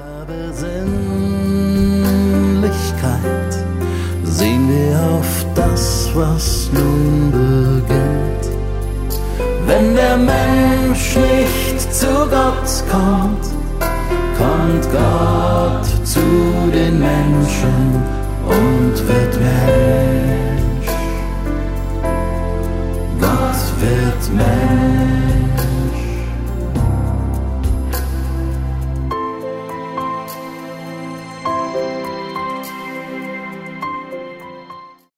Besinnlichkeit sehen wir auf das, was nun beginnt. Wenn der Mensch nicht zu Gott kommt, kommt Gott zu den Menschen.